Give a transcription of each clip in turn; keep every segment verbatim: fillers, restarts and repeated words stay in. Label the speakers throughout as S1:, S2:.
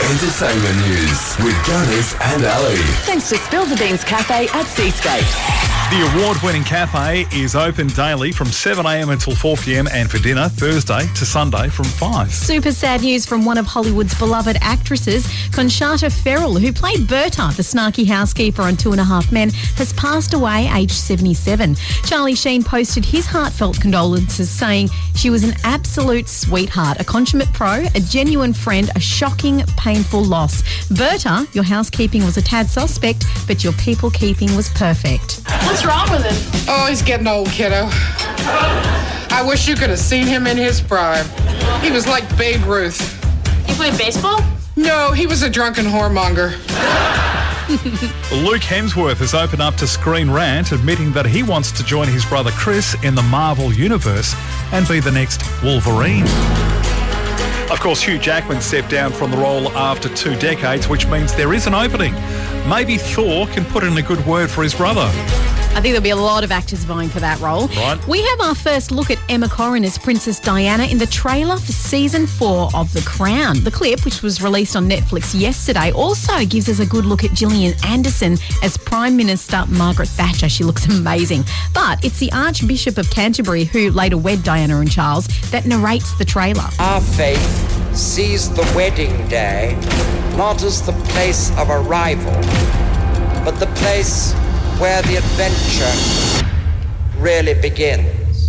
S1: Entertainment news with Gunners and Ali.
S2: Thanks to Spill the Beans Cafe at Seascapes.
S3: The award-winning cafe is open daily from seven a m until four p m and for dinner Thursday to Sunday from five.
S4: Super sad news from one of Hollywood's beloved actresses, Conchata Ferrell, who played Berta, the snarky housekeeper on Two and a Half Men, has passed away aged seventy-seven. Charlie Sheen posted his heartfelt condolences, saying she was an absolute sweetheart, a consummate pro, a genuine friend, a shocking, painful loss. Berta, your housekeeping was a tad suspect, but your people-keeping was perfect.
S5: What's wrong with him?
S6: Oh, he's getting old, kiddo. I wish you could have seen him in his prime. He was like Babe Ruth.
S5: He played baseball?
S6: No, he was a drunken whoremonger.
S3: Luke Hemsworth has opened up to Screen Rant, admitting that he wants to join his brother Chris in the Marvel Universe and be the next Wolverine. Of course, Hugh Jackman stepped down from the role after two decades, which means there is an opening. Maybe Thor can put in a good word for his brother.
S4: I think there'll be a lot of actors vying for that role.
S3: Right.
S4: We have our first look at Emma Corrin as Princess Diana in the trailer for season four of The Crown. The clip, which was released on Netflix yesterday, also gives us a good look at Gillian Anderson as Prime Minister Margaret Thatcher. She looks amazing. But it's the Archbishop of Canterbury, who later wed Diana and Charles, that narrates the trailer.
S7: Our faith sees the wedding day not as the place of arrival, but the place where the adventure really begins.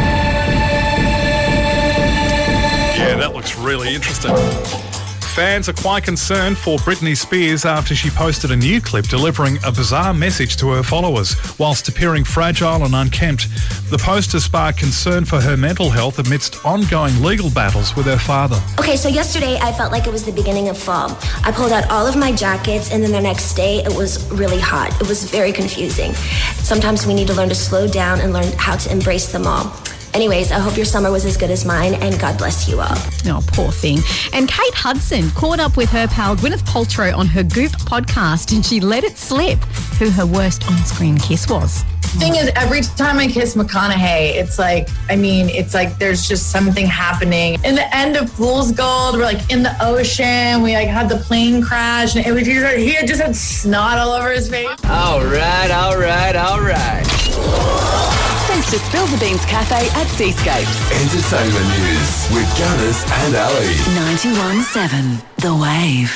S3: Yeah, that looks really interesting. Fans are quite concerned for Britney Spears after she posted a new clip delivering a bizarre message to her followers whilst appearing fragile and unkempt. The post has sparked concern for her mental health amidst ongoing legal battles with her father.
S8: Okay, so yesterday I felt like it was the beginning of fall. I pulled out all of my jackets, and then the next day it was really hot. It was very confusing. Sometimes we need to learn to slow down and learn how to embrace them all. Anyways, I hope your summer was as good as mine, and God bless you all.
S4: Oh, poor thing. And Kate Hudson caught up with her pal Gwyneth Paltrow on her Goop podcast, and she let it slip who her worst on-screen kiss was.
S9: Thing is, every time I kiss McConaughey, it's like, I mean, it's like there's just something happening. In the end of Fool's Gold, we're like in the ocean. We like had the plane crash, and it was just, he had just had snot all over his face.
S7: All right, all right, all right.
S2: Thanks to Spill the Beans Cafe at Seascapes.
S1: Entertainment news with Gunners and Ali.
S2: ninety-one point seven The Wave.